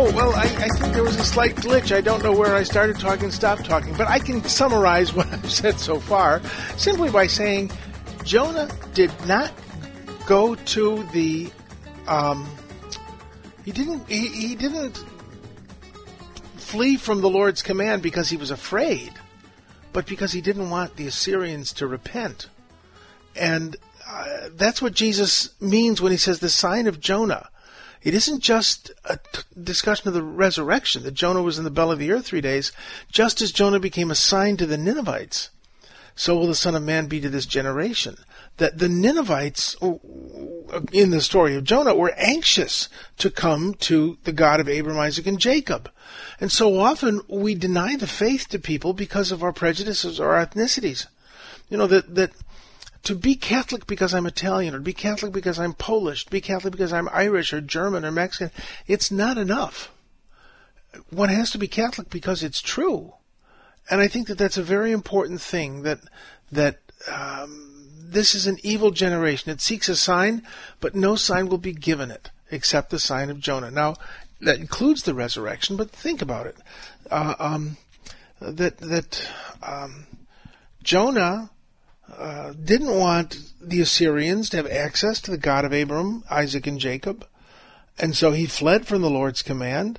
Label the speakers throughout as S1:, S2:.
S1: well, I think there was a slight glitch. I don't know where I started talking, stopped talking, but I can summarize what I've said so far simply by saying Jonah did not go to the, he didn't flee from the Lord's command because he was afraid, but because he didn't want the Assyrians to repent. And that's what Jesus means when he says the sign of Jonah. It isn't just a discussion of the resurrection, that Jonah was in the belly of the earth 3 days. Just as Jonah became a sign to the Ninevites, so will the Son of Man be to this generation. That the Ninevites, in the story of Jonah, were anxious to come to the God of Abraham, Isaac, and Jacob. And so often we deny the faith to people because of our prejudices or our ethnicities. You know, that to be Catholic because I'm Italian, or to be Catholic because I'm Polish, to be Catholic because I'm Irish or German or Mexican, it's not enough. One has to be Catholic because it's true. And I think that that's a very important thing, that this is an evil generation. It seeks a sign, but no sign will be given it except the sign of Jonah. Now, that includes the resurrection, but think about it. Jonah didn't want the Assyrians to have access to the God of Abraham, Isaac, and Jacob, and so he fled from the Lord's command.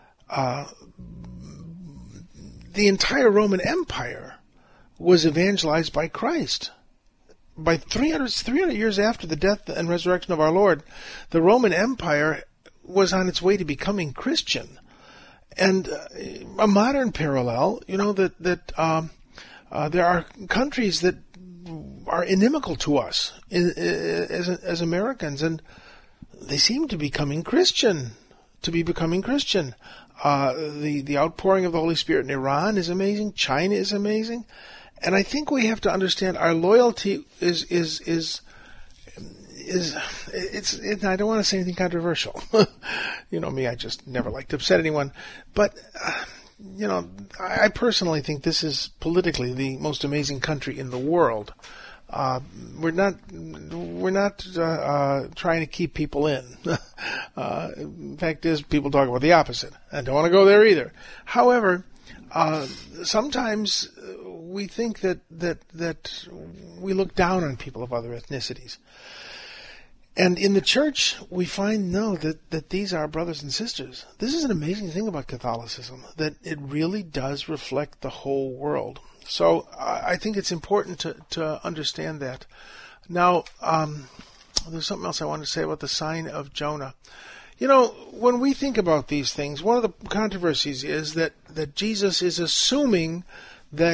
S1: The entire Roman Empire was evangelized by Christ. By 300 years after the death and resurrection of our Lord, the Roman Empire was on its way to becoming Christian. And a modern parallel, you know, that there are countries that are inimical to us as Americans, and they seem to be becoming Christian. The outpouring of the Holy Spirit in Iran is amazing. China is amazing. And I think we have to understand our loyalty is I don't want to say anything controversial. You know me, I just never like to upset anyone. But, you know, I personally think this is politically the most amazing country in the world. We're not trying to keep people in. In fact, people talk about the opposite. I don't want to go there either. However, sometimes we think that we look down on people of other ethnicities. And in the church, we find, that these are brothers and sisters. This is an amazing thing about Catholicism, that it really does reflect the whole world. So I think it's important to understand that. Now, there's something else I want to say about the sign of Jonah. You know, when we think about these things, one of the controversies is that Jesus is assuming that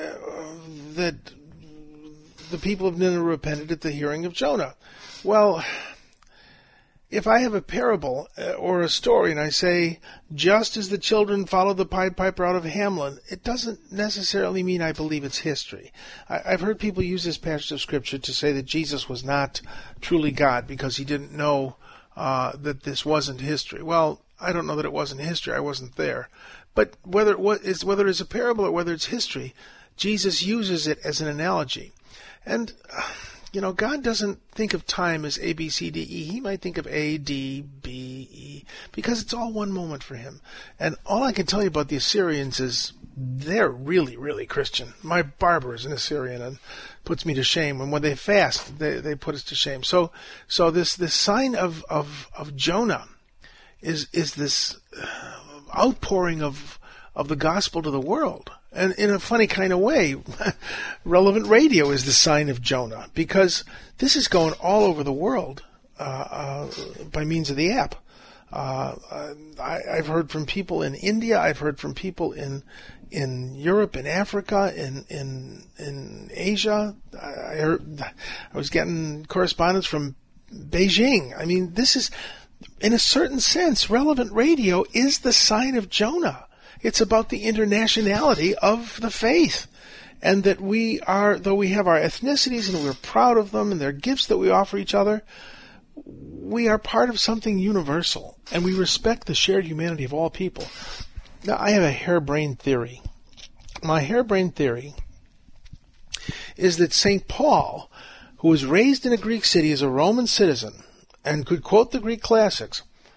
S1: the people of Nineveh repented at the hearing of Jonah. Well, if I have a parable or a story and I say, just as the children followed the Pied Piper out of Hamelin, it doesn't necessarily mean I believe it's history. I've heard people use this passage of Scripture to say that Jesus was not truly God because he didn't know that this wasn't history. Well, I don't know that it wasn't history. I wasn't there. But whether it's a parable or whether it's history, Jesus uses it as an analogy. And you know, God doesn't think of time as A, B, C, D, E. He might think of A, D, B, E, because it's all one moment for him. And all I can tell you about the Assyrians is they're really, really Christian. My barber is an Assyrian and puts me to shame. And when they fast, they put us to shame. So this sign of Jonah is this outpouring of the gospel to the world. And in a funny kind of way, Relevant Radio is the sign of Jonah, because this is going all over the world by means of the app. I've heard from people in India. I've heard from people in Europe, in Africa, in Asia. I was getting correspondence from Beijing. I mean, this is, in a certain sense, Relevant Radio is the sign of Jonah. It's about the internationality of the faith, and that we are, though we have our ethnicities and we're proud of them and they're gifts that we offer each other, we are part of something universal, and we respect the shared humanity of all people. Now, I have a harebrained theory. My harebrained theory is that St. Paul, who was raised in a Greek city as a Roman citizen and could quote the Greek classics,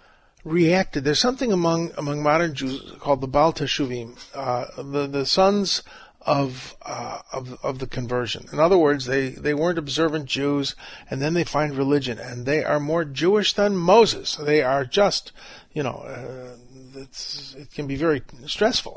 S1: reacted. There's something among modern Jews called the Baal Teshuvim, the sons of the conversion. In other words, they weren't observant Jews, and then they find religion, and they are more Jewish than Moses. They are just, it can be very stressful.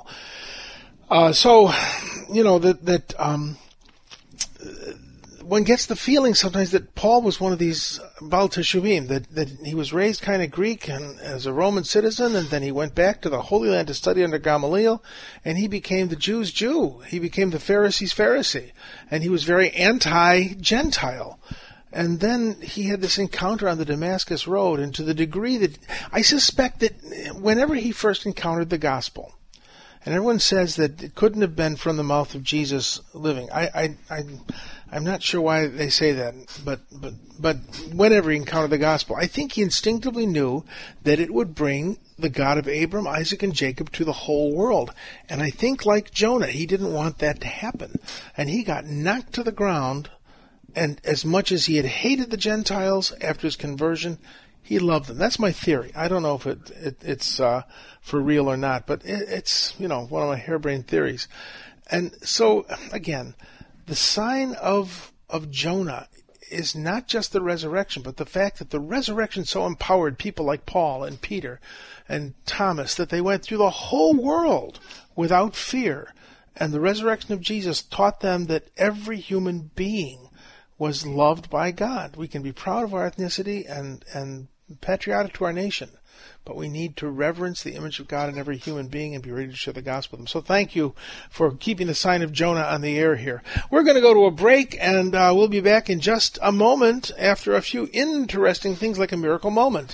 S1: One gets the feeling sometimes that Paul was one of these Baal Teshuvim, that he was raised kind of Greek and as a Roman citizen, and then he went back to the Holy Land to study under Gamaliel, and he became the Jews' Jew. He became the Pharisees' Pharisee, and he was very anti-Gentile. And then he had this encounter on the Damascus Road, and to the degree that I suspect that whenever he first encountered the gospel, and everyone says that it couldn't have been from the mouth of Jesus living. I'm not sure why they say that, but whenever he encountered the gospel, I think he instinctively knew that it would bring the God of Abram, Isaac, and Jacob to the whole world. And I think, like Jonah, he didn't want that to happen. And he got knocked to the ground, and as much as he had hated the Gentiles after his conversion, he loved them. That's my theory. I don't know if it's for real or not, but it's one of my harebrained theories. And so, again, the sign of Jonah is not just the resurrection, but the fact that the resurrection so empowered people like Paul and Peter and Thomas that they went through the whole world without fear. And the resurrection of Jesus taught them that every human being was loved by God. We can be proud of our ethnicity and patriotic to our nation, but we need to reverence the image of God in every human being and be ready to share the gospel with them. So thank you for keeping the sign of Jonah on the air here. We're going to go to a break, and we'll be back in just a moment after a few interesting things like a miracle moment.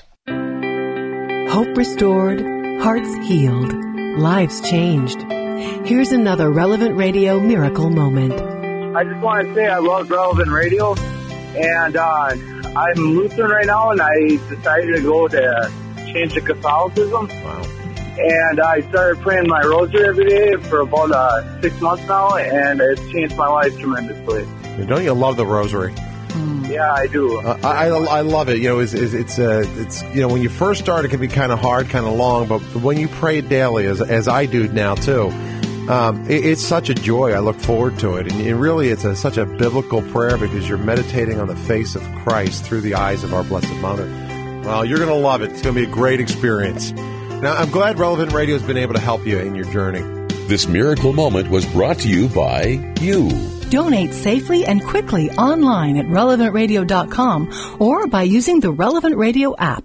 S2: Hope restored, hearts healed, lives changed. Here's another Relevant Radio miracle moment.
S3: I just want to say I love Relevant Radio, and I'm Lutheran right now, and I decided to go to change to Catholicism.
S4: Wow.
S3: And I started praying my rosary every day for about 6 months now, and it's changed my life tremendously.
S4: Don't you love the rosary?
S3: Yeah, I do.
S4: I love it. It's when you first start, it can be kind of hard, kind of long, but when you pray daily, as I do now too, it's such a joy. I look forward to it. And really, it's such a biblical prayer because you're meditating on the face of Christ through the eyes of our Blessed Mother. Well, you're going to love it. It's going to be a great experience. Now, I'm glad Relevant Radio has been able to help you in your journey.
S5: This miracle moment was brought to you by you.
S2: Donate safely and quickly online at relevantradio.com or by using the Relevant Radio app.